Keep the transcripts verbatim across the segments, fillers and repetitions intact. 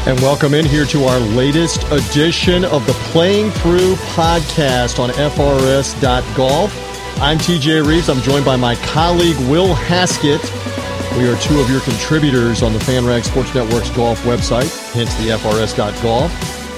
And welcome in here to our latest edition of the Playing Through podcast on F R S dot golf. I'm T J Reeves. I'm joined by my colleague, Will Haskett. We are two of your contributors on the FanRag Sports Network's golf website, hence the F R S dot golf.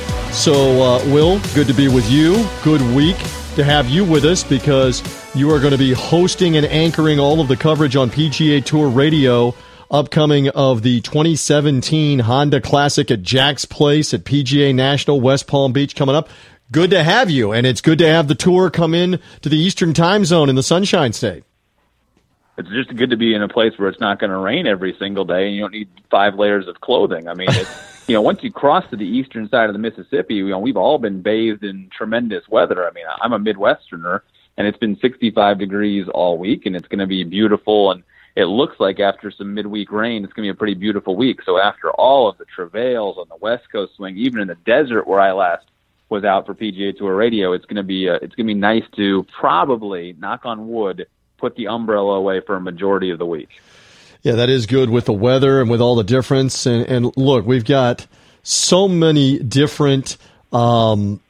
So, uh, Will, good to be with you. Good week to have you with us because you are going to be hosting and anchoring all of the coverage on P G A Tour Radio upcoming of the twenty seventeen Honda Classic at Jack's Place at P G A National, West Palm Beach coming up. Good to have you, and it's good to have the tour come in to the Eastern Time Zone in the Sunshine State. It's just good to be in a place where it's not going to rain every single day, and you don't need five layers of clothing. I mean, it's, you know, once you cross to the eastern side of the Mississippi, you know, we've all been bathed in tremendous weather. I mean, I'm a Midwesterner, and it's been sixty-five degrees all week, and it's going to be beautiful, and it looks like after some midweek rain, it's going to be a pretty beautiful week. So after all of the travails on the West Coast swing, even in the desert where I last was out for P G A Tour Radio, it's going to be uh, it's going to be nice to probably, knock on wood, put the umbrella away for a majority of the week. Yeah, that is good with the weather and with all the difference. And, and look, we've got so many different um,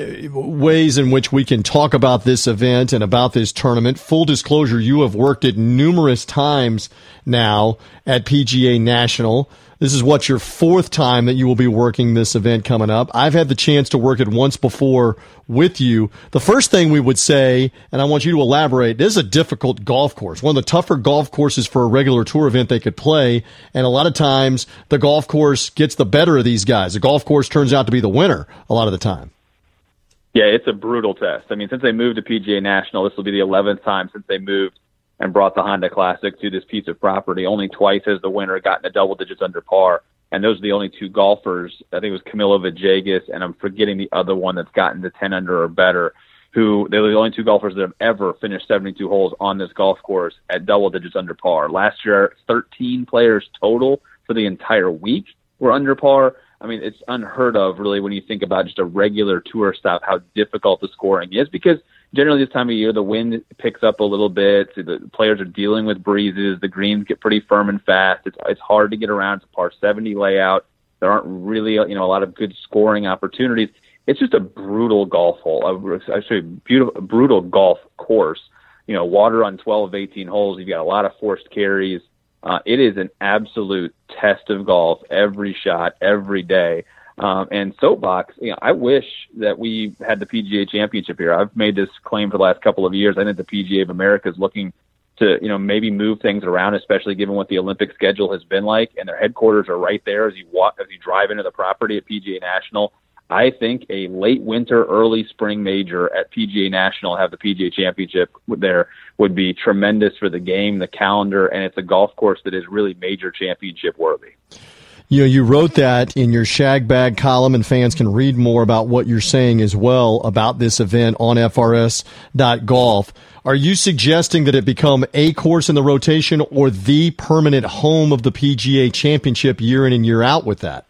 ways in which we can talk about this event and about this tournament. Full disclosure, you have worked it numerous times now at P G A National. This is what, your fourth time that you will be working this event coming up. I've had the chance to work it once before with you. The first thing we would say, and I want you to elaborate, this is a difficult golf course, one of the tougher golf courses for a regular tour event they could play, and a lot of times the golf course gets the better of these guys. The golf course turns out to be the winner a lot of the time. Yeah, it's a brutal test. I mean, since they moved to P G A National, this will be the eleventh time since they moved and brought the Honda Classic to this piece of property. Only twice has the winner gotten a double digits under par, and those are the only two golfers. I think it was Camilo Villegas, and I'm forgetting the other one that's gotten to ten under or better, who they're the only two golfers that have ever finished seventy-two holes on this golf course at double digits under par. Last year, thirteen players total for the entire week were under par. I mean, it's unheard of, really, when you think about just a regular tour stop, how difficult the scoring is, because generally this time of year, the wind picks up a little bit. So the players are dealing with breezes. The greens get pretty firm and fast. It's it's hard to get around. It's a par seventy layout. There aren't really, you know, a lot of good scoring opportunities. It's just a brutal golf hole. Actually, beautiful, brutal golf course. You know, water on twelve of eighteen holes. You've got a lot of forced carries. Uh, it is an absolute test of golf every shot, every day. Um, and Soapbox, you know, I wish that we had the P G A Championship here. I've made this claim for the last couple of years. I think the P G A of America is looking to, you know, maybe move things around, especially given what the Olympic schedule has been like. And their headquarters are right there as you walk, as you drive into the property at P G A National. I think a late winter, early spring major at P G A National, have the P G A Championship there, would be tremendous for the game, the calendar, and it's a golf course that is really major championship worthy. You know, you wrote that in your Shag Bag column, and fans can read more about what you're saying as well about this event on F R S dot golf. Are you suggesting that it become a course in the rotation or the permanent home of the P G A Championship year in and year out with that?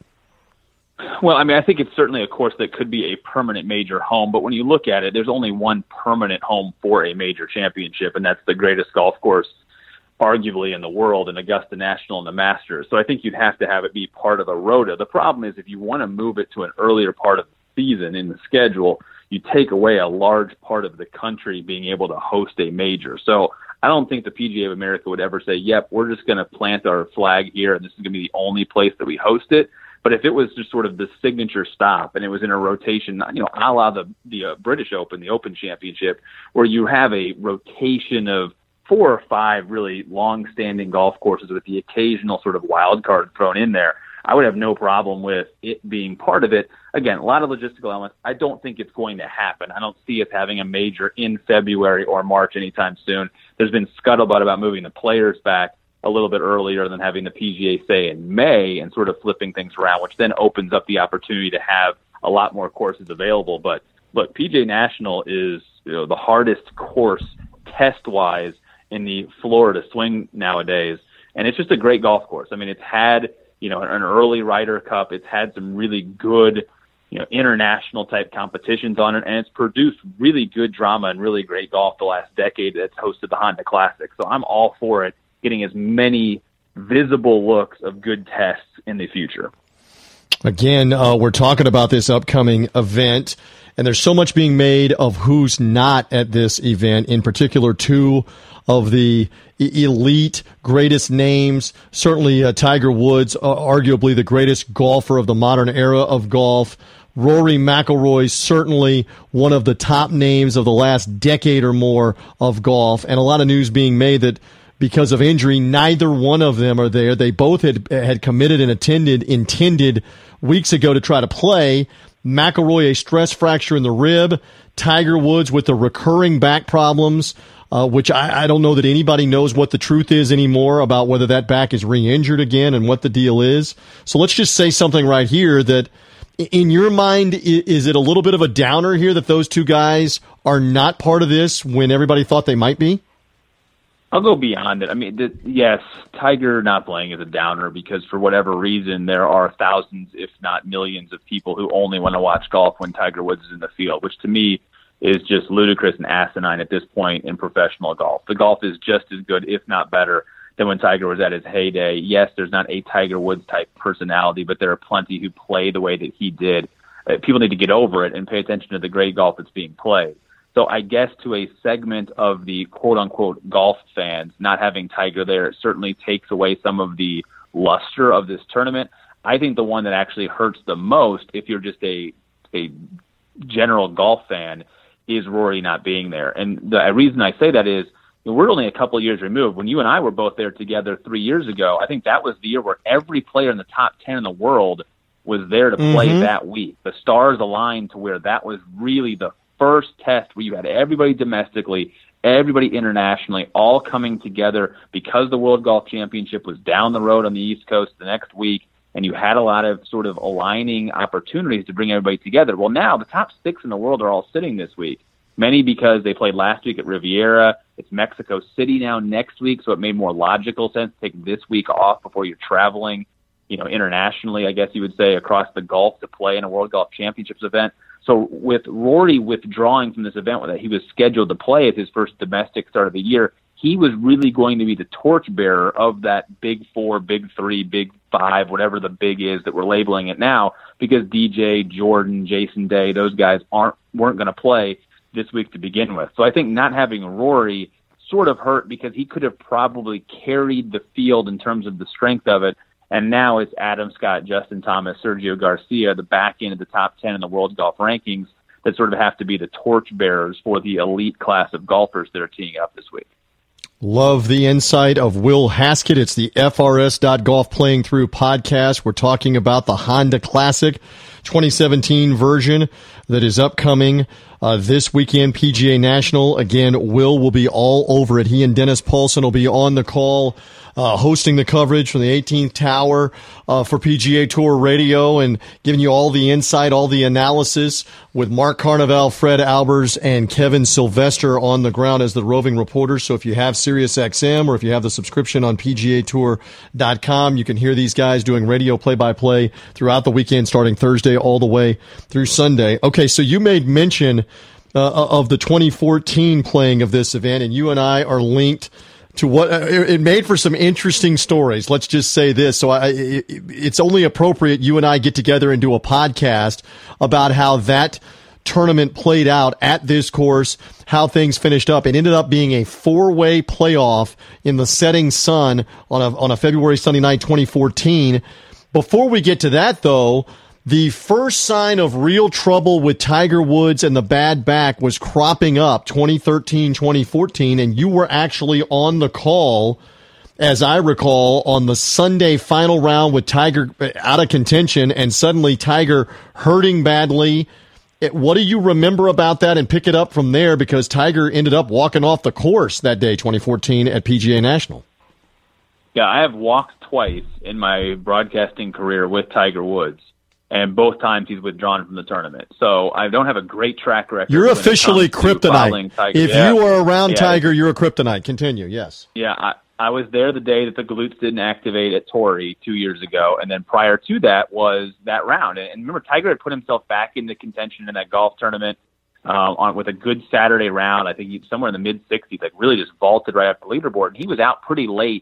Well, I mean, I think it's certainly a course that could be a permanent major home, but when you look at it, there's only one permanent home for a major championship, and that's the greatest golf course arguably in the world, in Augusta National and the Masters. So I think you'd have to have it be part of a rota. The problem is if you want to move it to an earlier part of the season in the schedule, you take away a large part of the country being able to host a major. So I don't think the P G A of America would ever say, yep, we're just going to plant our flag here and this is going to be the only place that we host it. But if it was just sort of the signature stop and it was in a rotation, you know, a la the, the uh, British Open, the Open Championship, where you have a rotation of four or five really long-standing golf courses with the occasional sort of wild card thrown in there, I would have no problem with it being part of it. Again, a lot of logistical elements. I don't think it's going to happen. I don't see us having a major in February or March anytime soon. There's been scuttlebutt about moving the players back a little bit earlier than having the P G A say in May and sort of flipping things around, which then opens up the opportunity to have a lot more courses available. But look, P G A National is, you know, the hardest course test-wise in the Florida swing nowadays, and it's just a great golf course. I mean, it's had, you know, an early Ryder Cup. It's had some really good, you know, international type competitions on it, and it's produced really good drama and really great golf the last decade that's hosted the Honda Classic. So I'm all for it, getting as many visible looks of good tests in the future. Again, uh, we're talking about this upcoming event, and there's so much being made of who's not at this event, in particular two of the elite greatest names. Certainly uh, Tiger Woods, uh, arguably the greatest golfer of the modern era of golf. Rory McIlroy, certainly one of the top names of the last decade or more of golf, and a lot of news being made that because of injury, neither one of them are there. They both had had committed and attended, intended weeks ago to try to play. McIlroy, a stress fracture in the rib. Tiger Woods with the recurring back problems, uh, which I, I don't know that anybody knows what the truth is anymore about whether that back is re-injured again and what the deal is. So let's just say something right here that, in your mind, is it a little bit of a downer here that those two guys are not part of this when everybody thought they might be? I'll go beyond it. I mean, the, yes, Tiger not playing is a downer because for whatever reason, there are thousands, if not millions, of people who only want to watch golf when Tiger Woods is in the field, which to me is just ludicrous and asinine at this point in professional golf. The golf is just as good, if not better, than when Tiger was at his heyday. Yes, there's not a Tiger Woods type personality, but there are plenty who play the way that he did. Uh, people need to get over it and pay attention to the great golf that's being played. So I guess to a segment of the quote-unquote golf fans, not having Tiger there, it certainly takes away some of the luster of this tournament. I think the one that actually hurts the most, if you're just a a general golf fan, is Rory not being there. And the reason I say that is we're only a couple of years removed. When you and I were both there together three years ago, I think that was the year where every player in the top ten in the world was there to play mm-hmm. that week. The stars aligned to where that was really the first test where you had everybody domestically, everybody internationally, all coming together because the World Golf Championship was down the road on the East Coast the next week, and you had a lot of sort of aligning opportunities to bring everybody together. Well, now the top six in the world are all sitting this week, many because they played last week at Riviera. It's Mexico City now next week, so it made more logical sense to take this week off before you're traveling, you know, internationally, I guess you would say, across the Gulf to play in a World Golf Championships event. So with Rory withdrawing from this event that he was scheduled to play at his first domestic start of the year, he was really going to be the torchbearer of that big four, big three, big five, whatever the big is that we're labeling it now, because D J, Jordan, Jason Day, those guys aren't weren't going to play this week to begin with. So I think not having Rory sort of hurt because he could have probably carried the field in terms of the strength of it. And now it's Adam Scott, Justin Thomas, Sergio Garcia, the back end of the top ten in the world golf rankings that sort of have to be the torchbearers for the elite class of golfers that are teeing up this week. Love the insight of Will Haskett. It's the F R S dot golf Playing Through podcast. We're talking about the Honda Classic twenty seventeen version that is upcoming uh, this weekend, P G A National. Again, Will will be all over it. He and Dennis Paulson will be on the call, Uh, hosting the coverage from the eighteenth Tower uh, for P G A Tour Radio and giving you all the insight, all the analysis with Mark Carnival, Fred Albers, and Kevin Sylvester on the ground as the roving reporters. So if you have SiriusXM or if you have the subscription on P G A Tour dot com, you can hear these guys doing radio play-by-play throughout the weekend, starting Thursday all the way through Sunday. Okay, so you made mention uh, of the twenty fourteen playing of this event, and you and I are linked to what uh, it made for some interesting stories. Let's just say this. So I, it, it's only appropriate you and I get together and do a podcast about how that tournament played out at this course, how things finished up. It ended up being a four-way playoff in the setting sun on a, on a February Sunday night, twenty fourteen. Before we get to that, though, the first sign of real trouble with Tiger Woods and the bad back was cropping up twenty thirteen, twenty fourteen, and you were actually on the call, as I recall, on the Sunday final round with Tiger out of contention and suddenly Tiger hurting badly. What do you remember about that, and pick it up from there, because Tiger ended up walking off the course that day, twenty fourteen, at P G A National. Yeah, I have walked twice in my broadcasting career with Tiger Woods, and both times he's withdrawn from the tournament. So I don't have a great track record. You're officially kryptonite. If yeah. you are around yeah. Tiger, you're a kryptonite. Continue, yes. Yeah, I, I was there the day that the glutes didn't activate at Torrey two years ago, and then prior to that was that round. And remember, Tiger had put himself back into contention in that golf tournament um, on with a good Saturday round. I think he's somewhere in the mid-sixties, like really just vaulted right up the leaderboard. And he was out pretty late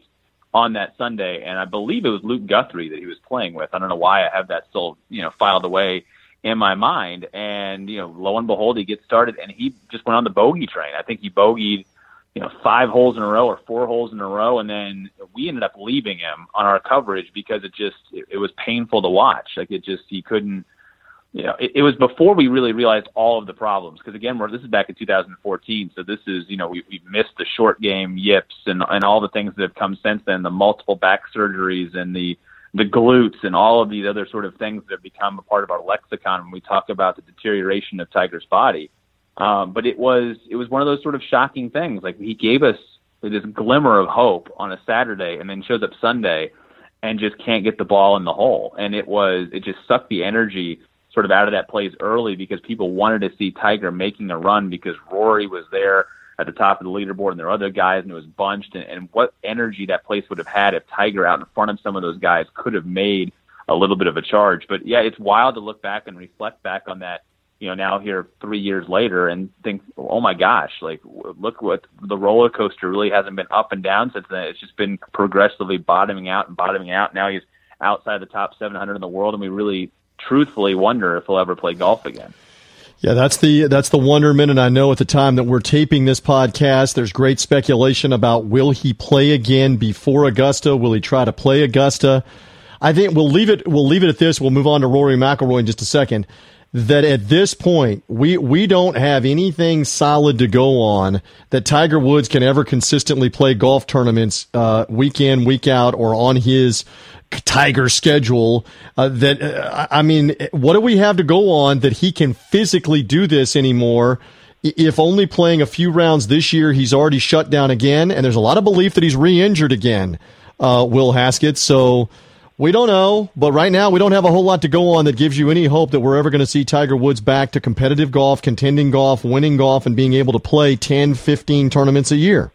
on that Sunday, and I believe it was Luke Guthrie that he was playing with. I don't know why I have that still, you know, filed away in my mind. And, you know, lo and behold, he gets started, and he just went on the bogey train. I think he bogeyed, you know, five holes in a row or four holes in a row, and then we ended up leaving him on our coverage because it just, it, it was painful to watch. Like, it just, he couldn't, you know, it, it was before we really realized all of the problems. Because again, we're, this is back in two thousand fourteen, so this is, you know, we, we've missed the short game yips and and all the things that have come since then, the multiple back surgeries and the the glutes and all of these other sort of things that have become a part of our lexicon when we talk about the deterioration of Tiger's body. Um, but it was it was one of those sort of shocking things. Like, he gave us this glimmer of hope on a Saturday, and then shows up Sunday and just can't get the ball in the hole. And it was it just sucked the energy sort of out of that place early, because people wanted to see Tiger making a run because Rory was there at the top of the leaderboard and there were other guys and it was bunched. And, and what energy that place would have had if Tiger out in front of some of those guys could have made a little bit of a charge. But yeah, it's wild to look back and reflect back on that, you know, now here three years later and think, oh my gosh, like, look what the roller coaster really hasn't been up and down since then. It's just been progressively bottoming out and bottoming out. Now he's outside the top seven hundred in the world, and we really truthfully wonder if he'll ever play golf again. Yeah, that's the that's the wonderment, and I know at the time that we're taping this podcast, there's great speculation about will he play again before Augusta? Will he try to play Augusta? I think we'll leave it we'll leave it at this. We'll move on to Rory McIlroy in just a second. That at this point, we we don't have anything solid to go on that Tiger Woods can ever consistently play golf tournaments uh, week in, week out, or on his Tiger schedule. Uh, that uh, I mean, what do we have to go on that he can physically do this anymore? If only playing a few rounds this year, he's already shut down again, and there's a lot of belief that he's re-injured again, uh, Will Haskett. So we don't know, but right now we don't have a whole lot to go on that gives you any hope that we're ever going to see Tiger Woods back to competitive golf, contending golf, winning golf, and being able to play ten, fifteen tournaments a year.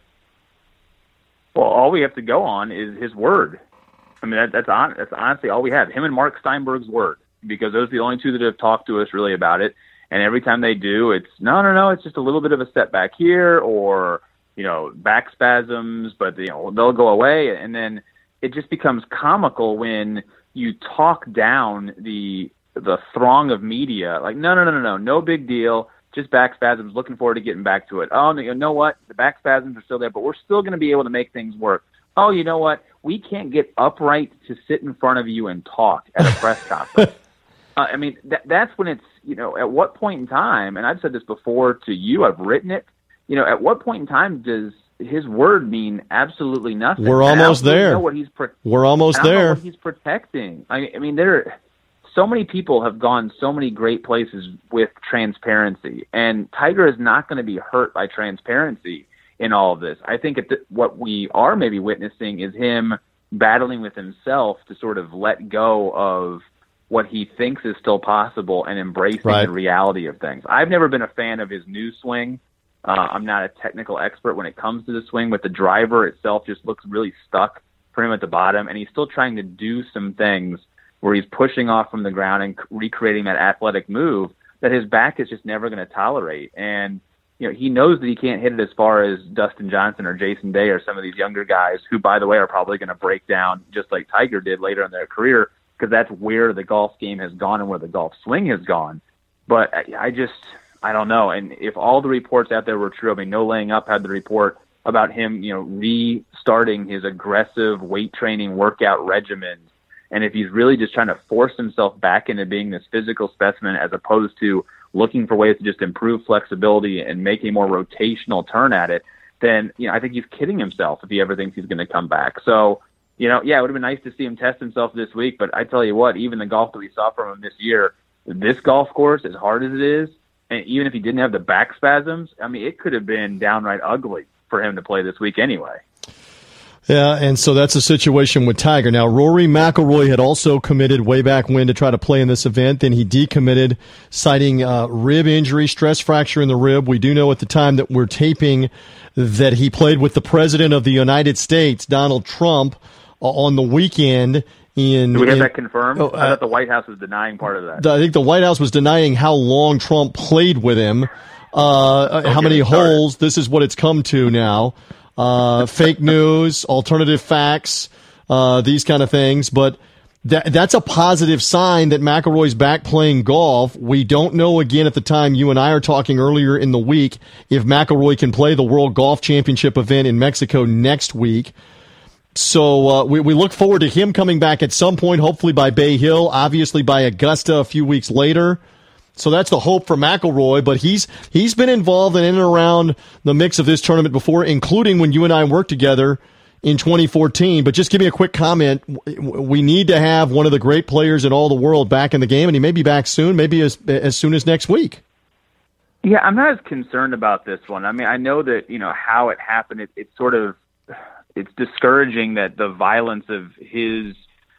Well, all we have to go on is his word. I mean, that, that's, on, that's honestly all we have. Him and Mark Steinberg's word, because those are the only two that have talked to us really about it. And every time they do, it's, no, no, no, it's just a little bit of a setback here, or, you know, back spasms, but, you know, they'll go away. And then it just becomes comical when you talk down the the throng of media. Like, no, no, no, no, no, no big deal, just back spasms, looking forward to getting back to it. Oh, you know what, the back spasms are still there, but we're still going to be able to make things work. Oh, you know what, we can't get upright to sit in front of you and talk at a press conference. Uh, I mean, that, that's when it's, you know, at what point in time, and I've said this before to you, I've written it, you know, at what point in time does his word mean absolutely nothing? We're almost there. Know what he's pro- We're almost I don't there. know what he's protecting. I, I mean, there, so many people have gone so many great places with transparency, and Tiger is not going to be hurt by transparency in all of this. I think it, what we are maybe witnessing is him battling with himself to sort of let go of what he thinks is still possible and embracing right. the reality of things. I've never been a fan of his new swing. Uh, I'm not a technical expert when it comes to the swing, but the driver itself just looks really stuck for him at the bottom, and he's still trying to do some things where he's pushing off from the ground and recreating that athletic move that his back is just never going to tolerate. And you know, he knows that he can't hit it as far as Dustin Johnson or Jason Day or some of these younger guys who, by the way, are probably going to break down just like Tiger did later in their career, because that's where the golf game has gone and where the golf swing has gone. But I, I just, I don't know. And if all the reports out there were true, I mean, No Laying Up had the report about him, you know, restarting his aggressive weight training workout regimen. And if he's really just trying to force himself back into being this physical specimen as opposed to looking for ways to just improve flexibility and make a more rotational turn at it, then, you know, I think he's kidding himself if he ever thinks he's going to come back. So, you know, yeah, it would have been nice to see him test himself this week, but I tell you what, even the golf that we saw from him this year, this golf course, as hard as it is, and even if he didn't have the back spasms, I mean, it could have been downright ugly for him to play this week anyway. Yeah, and so that's a situation with Tiger. Now, Rory McIlroy had also committed way back when to try to play in this event. Then he decommitted, citing uh, rib injury, stress fracture in the rib. We do know at the time that we're taping that he played with the President of the United States, Donald Trump, uh, on the weekend. In, Do we have in, that confirmed? Oh, I thought the White House was denying part of that. I think the White House was denying how long Trump played with him, uh, okay, how many started. holes. This is what it's come to now. uh, fake news, alternative facts, uh, these kind of things. But that that's a positive sign that McIlroy's back playing golf. We don't know, again, at the time you and I are talking earlier in the week, if McIlroy can play the World Golf Championship event in Mexico next week. So uh, we, we look forward to him coming back at some point, hopefully by Bay Hill, obviously by Augusta a few weeks later. So that's the hope for McIlroy, but he's he's been involved in and around the mix of this tournament before, including when you and I worked together in twenty fourteen. But just give me a quick comment. We need to have one of the great players in all the world back in the game, and he may be back soon, maybe as as soon as next week. Yeah, I'm not as concerned about this one. I mean, I know that, you know, how it happened, it, it's sort of, it's discouraging that the violence of his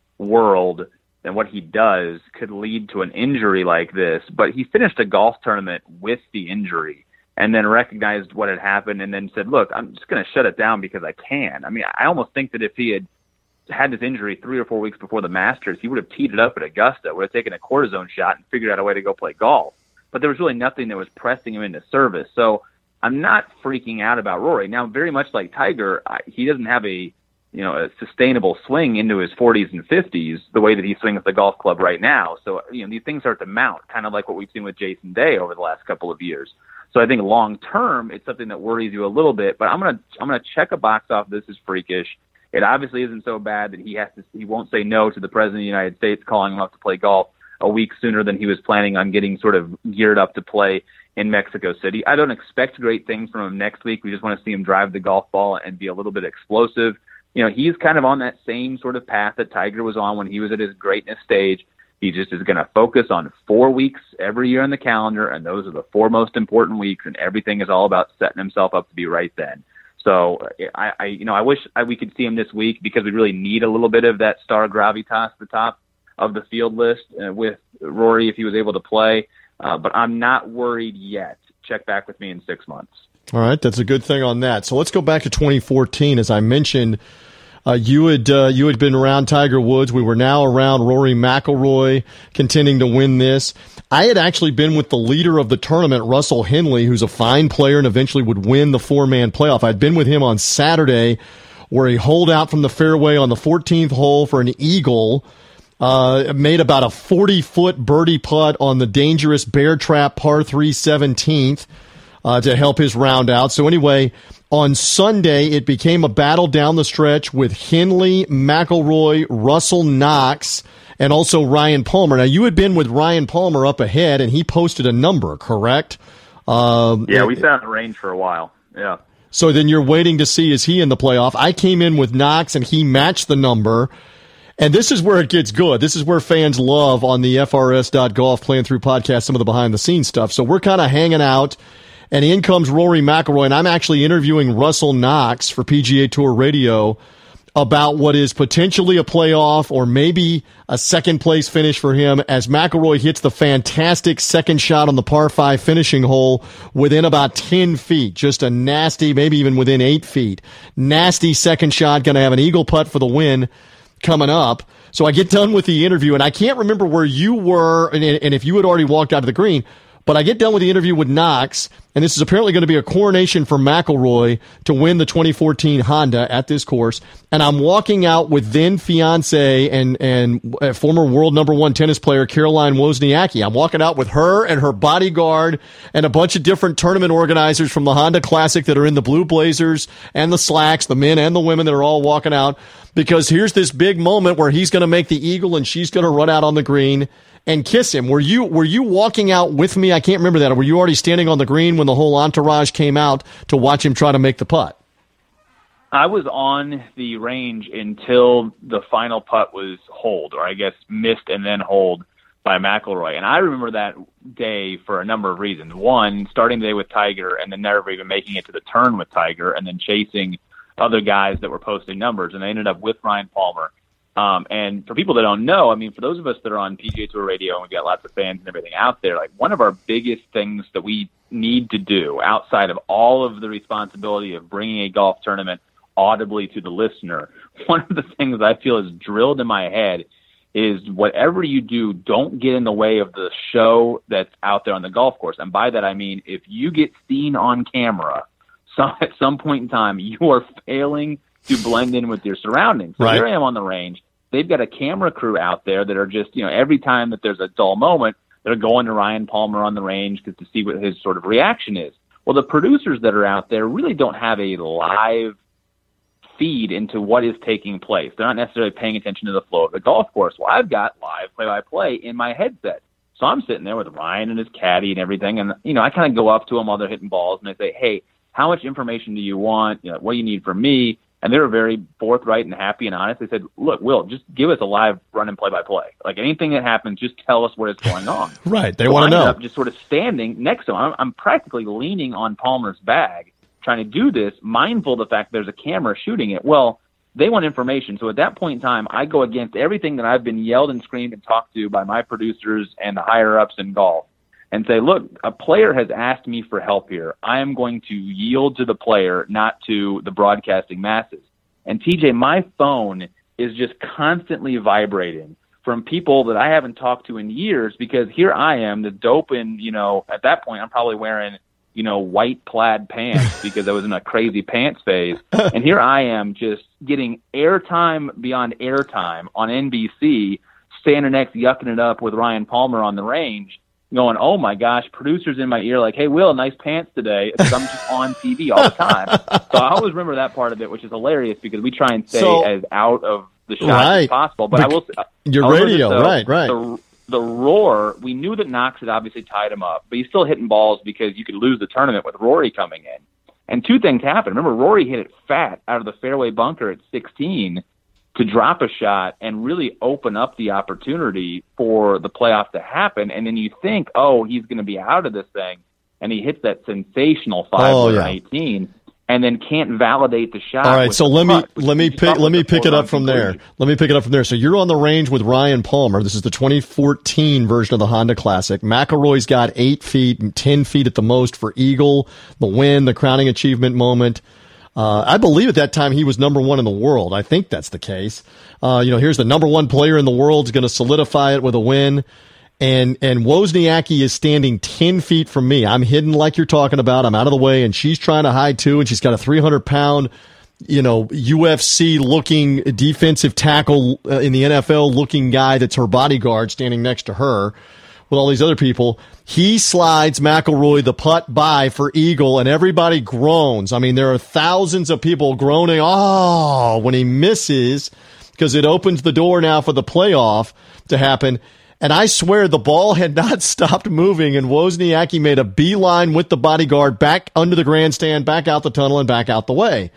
world and what he does could lead to an injury like this. But he finished a golf tournament with the injury and then recognized what had happened and then said, look, I'm just going to shut it down because I can. I mean, I almost think that if he had had this injury three or four weeks before the Masters, he would have teed it up at Augusta, would have taken a cortisone shot and figured out a way to go play golf. But there was really nothing that was pressing him into service. So I'm not freaking out about Rory. Now, very much like Tiger, I, he doesn't have a you know, a sustainable swing into his forties and fifties, the way that he swings the golf club right now. So, you know, these things start to mount, kind of like what we've seen with Jason Day over the last couple of years. So I think long term, it's something that worries you a little bit, but I'm going to, I'm going to check a box off. This is freakish. It obviously isn't so bad that he has to, he won't say no to the president of the United States calling him up to play golf a week sooner than he was planning on getting sort of geared up to play in Mexico City. I don't expect great things from him next week. We just want to see him drive the golf ball and be a little bit explosive. You know, he's kind of on that same sort of path that Tiger was on when he was at his greatness stage. He just is going to focus on four weeks every year on the calendar, and those are the four most important weeks, and everything is all about setting himself up to be right then. So, I, I you know, I wish I, we could see him this week because we really need a little bit of that star gravitas at the top of the field list uh, with Rory if he was able to play. Uh, but I'm not worried yet. Check back with me in six months. All right, that's a good thing on that. So let's go back to twenty fourteen. As I mentioned, uh, you had uh, you had been around Tiger Woods. We were now around Rory McIlroy, contending to win this. I had actually been with the leader of the tournament, Russell Henley, who's a fine player and eventually would win the four-man playoff. I'd been with him on Saturday, where he holed out from the fairway on the fourteenth hole for an eagle. Uh, made about a forty-foot birdie putt on the dangerous Bear Trap par three seventeenth. Uh, to help his round out. So anyway, on Sunday, it became a battle down the stretch with Henley, McIlroy, Russell Knox, and also Ryan Palmer. Now, you had been with Ryan Palmer up ahead, and he posted a number, correct? Um, yeah, we sat in the range for a while. Yeah. So then you're waiting to see, is he in the playoff? I came in with Knox, and he matched the number. And this is where it gets good. This is where fans love on the F R S dot golf Playing Through podcast, some of the behind-the-scenes stuff. So we're kind of hanging out. And in comes Rory McIlroy, and I'm actually interviewing Russell Knox for P G A Tour Radio about what is potentially a playoff or maybe a second-place finish for him as McIlroy hits the fantastic second shot on the par five finishing hole within about ten feet. Just a nasty, maybe even within eight feet. Nasty second shot, going to have an eagle putt for the win coming up. So I get done with the interview, and I can't remember where you were and, and if you had already walked out of the green. But I get done with the interview with Knox, and this is apparently going to be a coronation for McIlroy to win the twenty fourteen Honda at this course. And I'm walking out with then fiance and and former world number one tennis player Caroline Wozniacki. I'm walking out with her and her bodyguard and a bunch of different tournament organizers from the Honda Classic that are in the blue blazers and the slacks, the men and the women that are all walking out, because here's this big moment where he's going to make the eagle and she's going to run out on the green and kiss him. Were you were you walking out with me? I can't remember that. Or were you already standing on the green when the whole entourage came out to watch him try to make the putt? I was on the range until the final putt was holed, or I guess missed and then holed by McIlroy. And I remember that day for a number of reasons. One, starting the day with Tiger and then never even making it to the turn with Tiger and then chasing other guys that were posting numbers. And I ended up with Ryan Palmer. Um, and for people that don't know, I mean, for those of us that are on P G A Tour Radio and we've got lots of fans and everything out there, like one of our biggest things that we need to do outside of all of the responsibility of bringing a golf tournament audibly to the listener, one of the things I feel is drilled in my head is whatever you do, don't get in the way of the show that's out there on the golf course. And by that, I mean, if you get seen on camera some, at some point in time, you are failing to blend in with your surroundings. So right. Here I am on the range. They've got a camera crew out there that are just, you know, every time that there's a dull moment, they're going to Ryan Palmer on the range to see what his sort of reaction is. Well, the producers that are out there really don't have a live feed into what is taking place. They're not necessarily paying attention to the flow of the golf course. Well, I've got live play-by-play in my headset. So I'm sitting there with Ryan and his caddy and everything, and, you know, I kind of go up to them while they're hitting balls, and I say, hey, how much information do you want? You know, what do you need from me? And they were very forthright and happy and honest. They said, look, Will, just give us a live run and play-by-play. Like, anything that happens, just tell us what is going on. Right. They so want to know. Up just sort of standing next to him. I'm, I'm practically leaning on Palmer's bag, trying to do this, mindful of the fact there's a camera shooting it. Well, they want information. So at that point in time, I go against everything that I've been yelled and screamed and talked to by my producers and the higher-ups in golf and say, look, a player has asked me for help here. I am going to yield to the player, not to the broadcasting masses. And, T J, my phone is just constantly vibrating from people that I haven't talked to in years because here I am, the dope in, you know, at that point I'm probably wearing, you know, white plaid pants because I was in a crazy pants phase. And here I am just getting airtime beyond airtime on N B C, standing next, yucking it up with Ryan Palmer on the range, going, oh, my gosh, producers in my ear like, hey, Will, nice pants today. Because I'm just on T V all the time. So I always remember that part of it, which is hilarious because we try and stay so, as out of the shot right. as possible. But the, I will say, your radio, though, right, right. The, the roar, we knew that Knox had obviously tied him up, but he's still hitting balls because you could lose the tournament with Rory coming in. And two things happened. Remember, Rory hit it fat out of the fairway bunker at sixteen to drop a shot and really open up the opportunity for the playoff to happen. And then you think, oh, he's going to be out of this thing. And he hits that sensational five oh, yeah. eighteen and then can't validate the shot. All right, so let me putt, let me pick let me pick it up from there. Let me pick it up from there. So you're on the range with Ryan Palmer. This is the twenty fourteen version of the Honda Classic. McIlroy's got eight feet and ten feet at the most for eagle, the win, the crowning achievement moment. Uh, I believe at that time he was number one in the world. I think that's the case. Uh, you know, here's the number one player in the world is going to solidify it with a win. And, and Wozniacki is standing ten feet from me. I'm hidden like you're talking about. I'm out of the way and she's trying to hide too. And she's got a three hundred pound, you know, U F C looking defensive tackle uh, in the N F L looking guy that's her bodyguard standing next to her with all these other people. He slides McIlroy the putt by for eagle, and everybody groans. I mean, there are thousands of people groaning, oh, when he misses, because it opens the door now for the playoff to happen. And I swear the ball had not stopped moving, and Wozniacki made a beeline with the bodyguard back under the grandstand, back out the tunnel, and back out the way.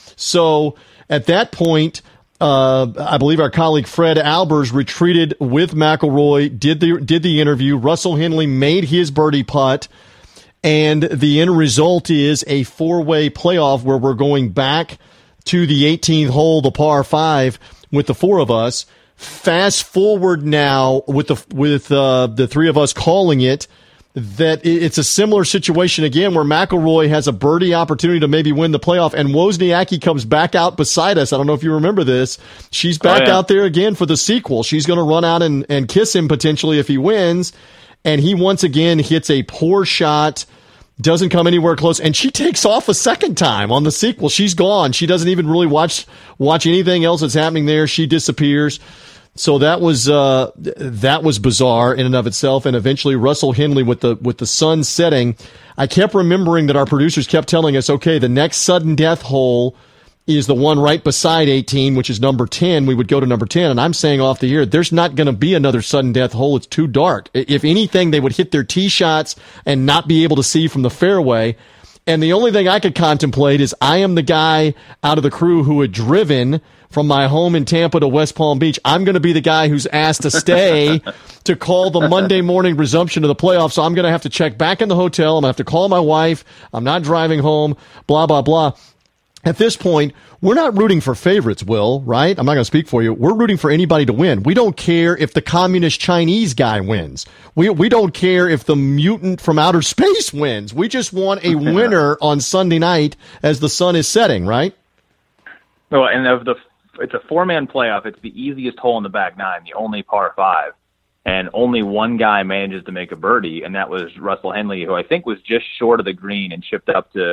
So at that point, Uh, I believe our colleague Fred Albers retreated with McIlroy, did the did the interview. Russell Henley made his birdie putt, and the end result is a four-way playoff where we're going back to the eighteenth hole, the par five, with the four of us. Fast forward now with the with uh, the three of us calling it. That it's a similar situation again where McIlroy has a birdie opportunity to maybe win the playoff, and Wozniacki comes back out beside us. I don't know if you remember this. She's back oh, yeah. out there again for the sequel. She's going to run out and, and kiss him potentially if he wins, and he once again hits a poor shot, doesn't come anywhere close, and she takes off a second time on the sequel. She's gone. She doesn't even really watch watch anything else that's happening there. She disappears. So that was uh, that was bizarre in and of itself, and eventually Russell Henley with the with the sun setting. I kept remembering that our producers kept telling us, okay, the next sudden death hole is the one right beside eighteen, which is number ten. We would go to number ten, and I'm saying off the air, there's not going to be another sudden death hole. It's too dark. If anything, they would hit their tee shots and not be able to see from the fairway. And the only thing I could contemplate is I am the guy out of the crew who had driven from my home in Tampa to West Palm Beach. I'm going to be the guy who's asked to stay to call the Monday morning resumption of the playoffs. So I'm going to have to check back in the hotel. I'm going to have to call my wife. I'm not driving home, blah, blah, blah. At this point, we're not rooting for favorites, Will, right? I'm not going to speak for you. We're rooting for anybody to win. We don't care if the communist Chinese guy wins. We we don't care if the mutant from outer space wins. We just want a winner on Sunday night as the sun is setting, right? Well, and of the it's a four-man playoff. It's the easiest hole in the back nine, the only par five. And only one guy manages to make a birdie, and that was Russell Henley, who I think was just short of the green and chipped up to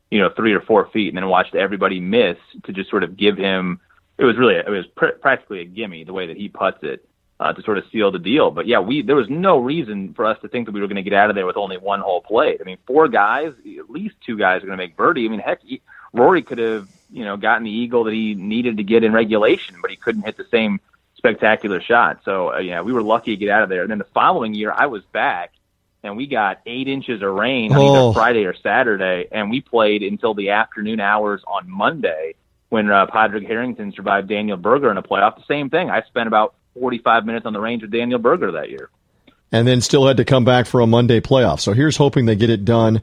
you know, three or four feet, and then watched everybody miss to just sort of give him. It was really, it was pr- practically a gimme the way that he putts it uh, to sort of seal the deal. But yeah, we there was no reason for us to think that we were going to get out of there with only one hole played. I mean, four guys, at least two guys are going to make birdie. I mean, heck, he, Rory could have, you know, gotten the eagle that he needed to get in regulation, but he couldn't hit the same spectacular shot. So uh, yeah, we were lucky to get out of there. And then the following year, I was back, and we got eight inches of rain on oh. either Friday or Saturday, and we played until the afternoon hours on Monday when uh, Padraig Harrington survived Daniel Berger in a playoff. The same thing. I spent about forty-five minutes on the range with Daniel Berger that year. And then still had to come back for a Monday playoff. So here's hoping they get it done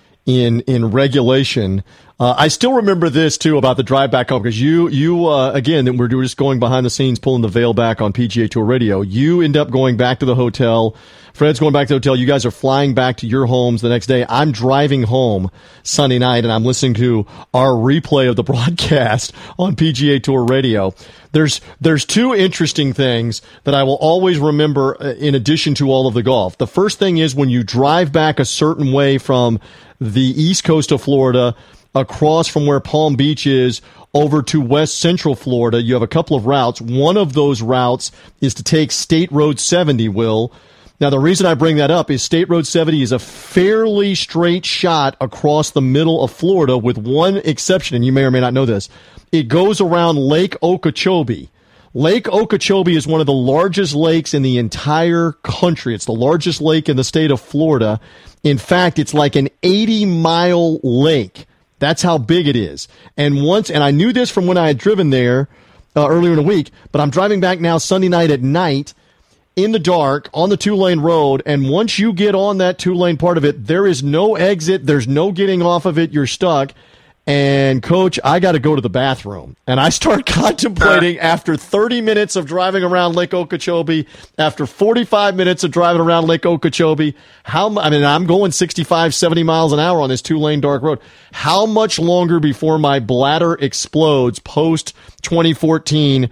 in in regulation. Uh, I still remember this, too, about the drive back home, because you, you uh, again, we're just going behind the scenes, pulling the veil back on P G A Tour Radio. You end up going back to the hotel. Fred's going back to the hotel. You guys are flying back to your homes the next day. I'm driving home Sunday night, and I'm listening to our replay of the broadcast on P G A Tour Radio. There's there's two interesting things that I will always remember in addition to all of the golf. The first thing is when you drive back a certain way from the east coast of Florida across from where Palm Beach is over to west central Florida, you have a couple of routes. One of those routes is to take State Road seventy, Will. Now, the reason I bring that up is State Road seventy is a fairly straight shot across the middle of Florida with one exception, and you may or may not know this. It goes around Lake Okeechobee. Lake Okeechobee is one of the largest lakes in the entire country. It's the largest lake in the state of Florida. In fact, it's like an eighty-mile lake. That's how big it is. And once, and I knew this from when I had driven there uh, earlier in the week, but I'm driving back now Sunday night at night in the dark on the two-lane road, and once you get on that two-lane part of it, there is no exit. There's no getting off of it. You're stuck. And, Coach, I got to go to the bathroom. And I start contemplating after thirty minutes of driving around Lake Okeechobee, after forty-five minutes of driving around Lake Okeechobee, how I mean, I'm going sixty-five, seventy miles an hour on this two-lane dark road. How much longer before my bladder explodes post twenty fourteen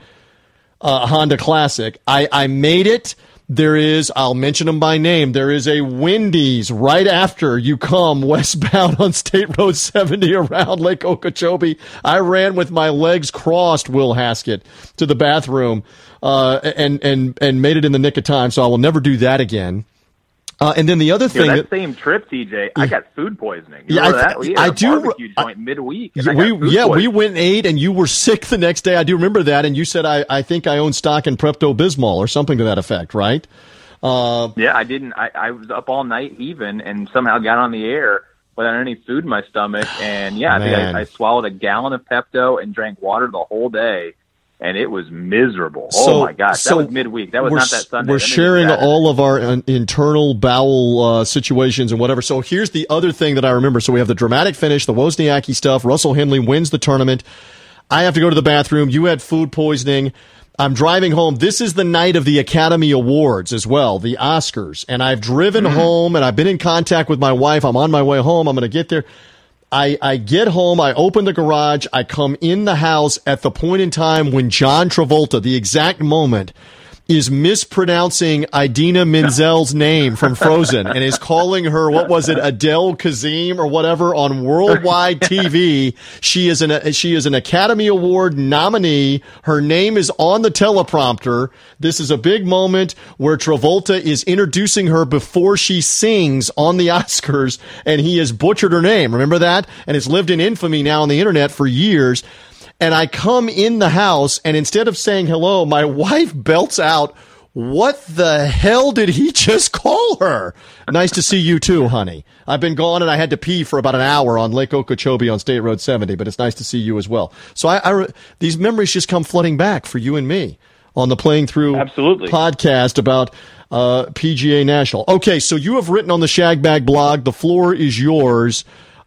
uh, Honda Classic? I, I made it. There is, I'll mention them by name, there is a Wendy's right after you come westbound on State Road seventy around Lake Okeechobee. I ran with my legs crossed, Will Haskett, to the bathroom uh, and, and, and made it in the nick of time, so I will never do that again. Uh, and then the other thing, yeah, that, that same trip, T J, I got food poisoning. You yeah, I, that? We had I a do. Barbecue joint midweek. We, yeah, we went and ate, and you were sick the next day. I do remember that, and you said I, I think I own stock in Pepto-Bismol or something to that effect, right? Uh, yeah, I didn't. I, I was up all night even, and somehow got on the air without any food in my stomach. And yeah, I think I, I swallowed a gallon of Pepto and drank water the whole day. And it was miserable. So, oh, my gosh. so that was midweek. That was not that Sunday. We're that sharing all of our uh, internal bowel uh, situations and whatever. So here's the other thing that I remember. So we have the dramatic finish, the Wozniacki stuff. Russell Henley wins the tournament. I have to go to the bathroom. You had food poisoning. I'm driving home. This is the night of the Academy Awards as well, the Oscars. And I've driven mm-hmm. home, and I've been in contact with my wife. I'm on my way home. I'm going to get there. I, I get home, I open the garage, I come in the house at the point in time when John Travolta, the exact moment, is mispronouncing Idina Menzel's name from Frozen and is calling her, what was it, Adele Kazim or whatever on worldwide T V. She is an she is an Academy Award nominee. Her name is on the teleprompter. This is a big moment where Travolta is introducing her before she sings on the Oscars, and he has butchered her name. Remember that? And it's lived in infamy now on the internet for years. And I come in the house, and instead of saying hello, my wife belts out, "What the hell did he just call her?" Nice to see you too, honey. I've been gone, and I had to pee for about an hour on Lake Okeechobee on State Road seventy, but it's nice to see you as well. So I, I these memories just come flooding back for you and me on the Playing Through Absolutely. podcast about uh, P G A National. Okay, so you have written on the Shagbag blog. The floor is yours.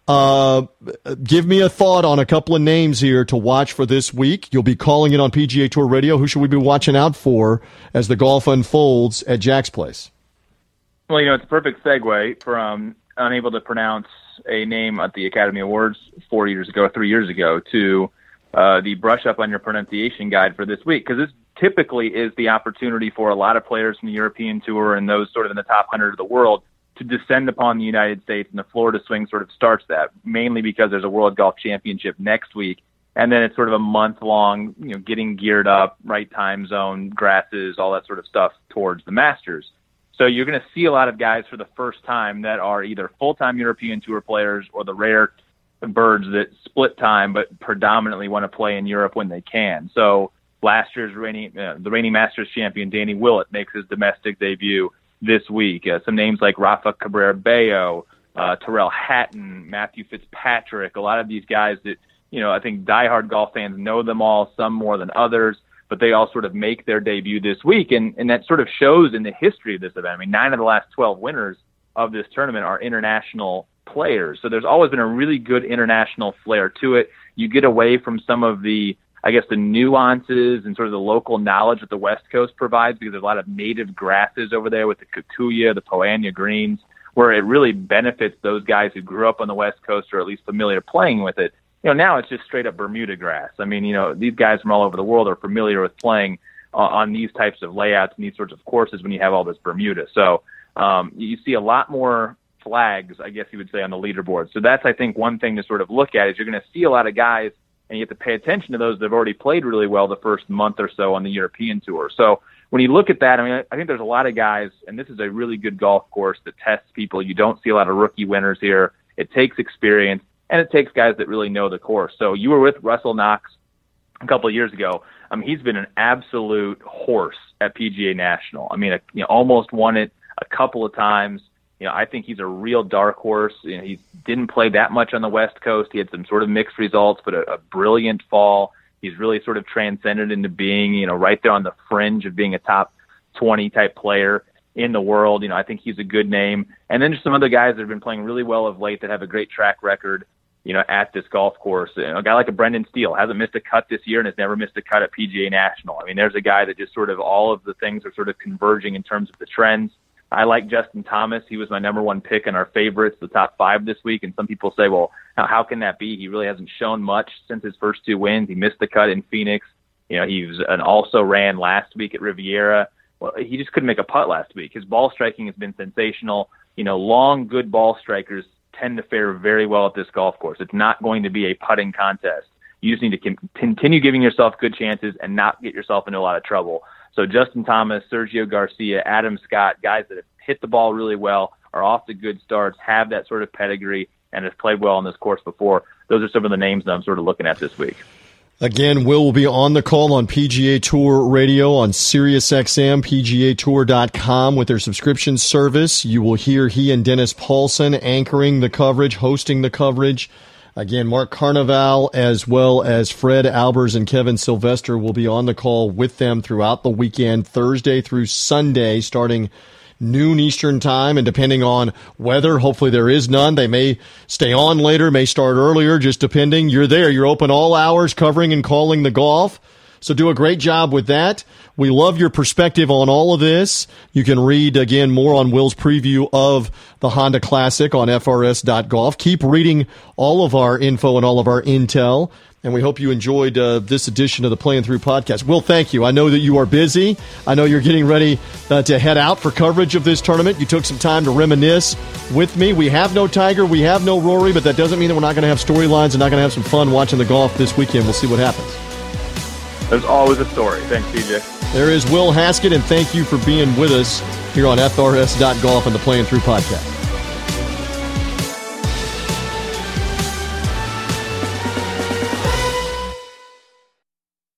Uh, give me a thought on a couple of names here to watch for this week. You'll be calling it on P G A Tour Radio. Who should we be watching out for as the golf unfolds at Jack's Place? Well, you know, it's a perfect segue from unable to pronounce a name at the Academy Awards four years ago, three years ago, to uh, the brush up on your pronunciation guide for this week, because this typically is the opportunity for a lot of players from the European Tour and those sort of in the top one hundred of the world to descend upon the United States, and the Florida swing sort of starts that, mainly because there's a World Golf Championship next week. And then it's sort of a month long, you know, getting geared up, right time zone, grasses, all that sort of stuff towards the Masters. So you're going to see a lot of guys for the first time that are either full-time European Tour players or the rare birds that split time but predominantly want to play in Europe when they can. So last year's reigning, uh, the reigning Masters champion, Danny Willett, makes his domestic debut this week. Uh, some names like Rafa Cabrera-Bello, uh, Tyrrell Hatton, Matthew Fitzpatrick, a lot of these guys that, you know, I think diehard golf fans know them all, some more than others, but they all sort of make their debut this week. And, and that sort of shows in the history of this event. I mean, nine of the last twelve winners of this tournament are international players. So there's always been a really good international flair to it. You get away from some of the, I guess, the nuances and sort of the local knowledge that the West Coast provides, because there's a lot of native grasses over there with the Kikuyu, the Poanya greens, where it really benefits those guys who grew up on the West Coast or at least familiar playing with it. You know, now it's just straight up Bermuda grass. I mean, you know, these guys from all over the world are familiar with playing uh, on these types of layouts and these sorts of courses when you have all this Bermuda. So um, you see a lot more flags, I guess you would say, on the leaderboard. So that's, I think, one thing to sort of look at is you're going to see a lot of guys, and you have to pay attention to those that have already played really well the first month or so on the European Tour. So when you look at that, I mean, I think there's a lot of guys, and this is a really good golf course that tests people. You don't see a lot of rookie winners here. It takes experience. And it takes guys that really know the course. So you were with Russell Knox a couple of years ago. Um, he's been an absolute horse at P G A National. I mean, a, you know, almost won it a couple of times. You know, I think he's a real dark horse. You know, he didn't play that much on the West Coast. He had some sort of mixed results, but a, a brilliant fall. He's really sort of transcended into being, you know, right there on the fringe of being a top twenty type player in the world. You know, I think he's a good name. And then there's some other guys that have been playing really well of late that have a great track record, you know, at this golf course. You know, a guy like a Brendan Steele hasn't missed a cut this year and has never missed a cut at P G A National. I mean, there's a guy that just sort of all of the things are sort of converging in terms of the trends. I like Justin Thomas. He was my number one pick in our favorites, the top five this week. And some people say, well, how, how can that be? He really hasn't shown much since his first two wins. He missed the cut in Phoenix. You know, he was an also ran last week at Riviera. Well, he just couldn't make a putt last week. His ball striking has been sensational. You know, long, good ball strikers tend to fare very well at this golf course. It's not going to be a putting contest. You just need to con- continue giving yourself good chances and not get yourself into a lot of trouble. So Justin Thomas, Sergio Garcia, Adam Scott, guys that have hit the ball really well, are off to good starts, have that sort of pedigree, and have played well on this course before. Those are some of the names that I'm sort of looking at this week. Again, Will will be on the call on P G A Tour Radio on SiriusXM, P G A Tour dot com with their subscription service. You will hear he and Dennis Paulson anchoring the coverage, hosting the coverage. Again, Mark Carnival as well as Fred Albers and Kevin Sylvester will be on the call with them throughout the weekend, Thursday through Sunday, starting noon Eastern time, and depending on weather, hopefully there is none. They may stay on later, may start earlier, just depending. You're there. You're open all hours covering and calling the golf. So do a great job with that. We love your perspective on all of this. You can read, again, more on Will's preview of the Honda Classic on F R S dot golf. Keep reading all of our info and all of our intel. And we hope you enjoyed uh, this edition of the Playing Through podcast. Will, thank you. I know that you are busy. I know you're getting ready uh, to head out for coverage of this tournament. You took some time to reminisce with me. We have no Tiger. We have no Rory, but that doesn't mean that we're not going to have storylines and not going to have some fun watching the golf this weekend. We'll see what happens. There's always a story. Thanks, T J. There is Will Haskett, and thank you for being with us here on F R S dot golf and the Playing Through podcast.